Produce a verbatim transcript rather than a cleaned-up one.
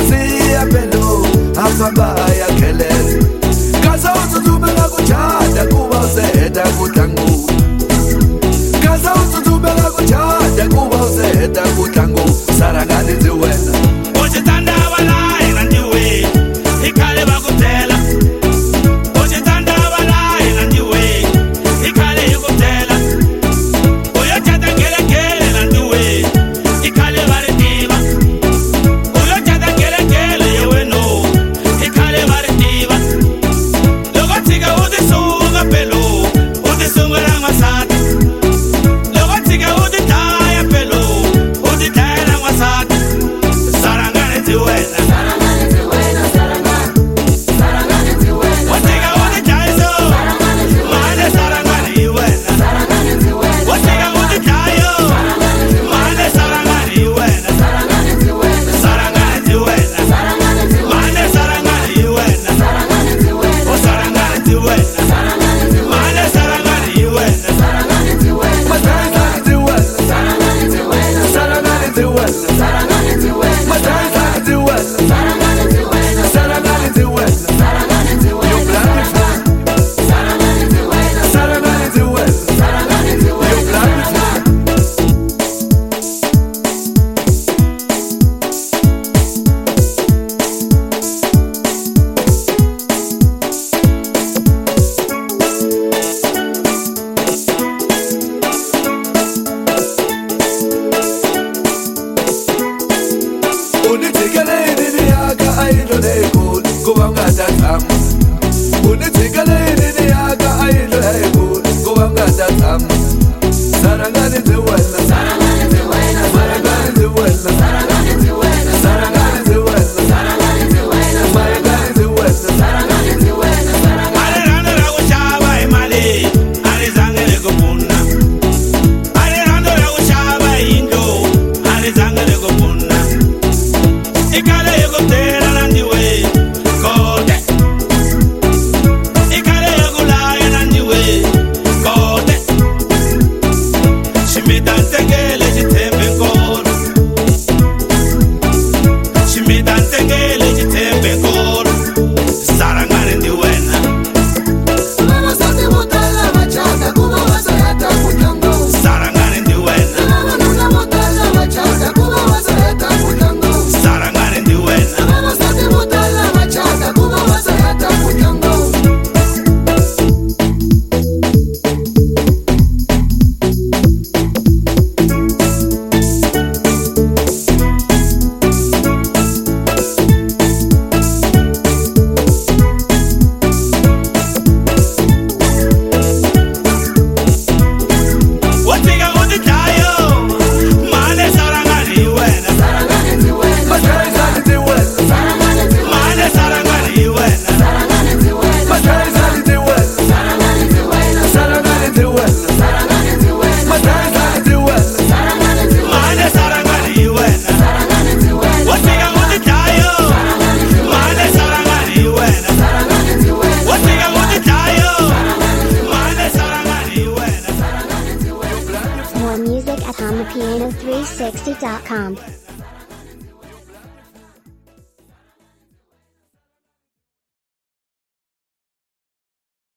siya pelo afamba yakheleza kaza utsumela kuchada kuba useheta kutlangu kaza utsumela kuchada kuba useheta kutlangu sarangani ndzi wena uchitanda valayi na ndiwe ikhale bakutela uchitanda valayi na ndiwe ikhale ikutela uyochata ngelekele na ndiwe ikhale varitiva uyochata ngelekele yeweno ikhale varitiva loko tshika utisunga pelo utisungela n'wasati loko tshika utidlaya pelo utidlayela n'wasati sarangani ndzi wena Music at home the piano three sixty dot com.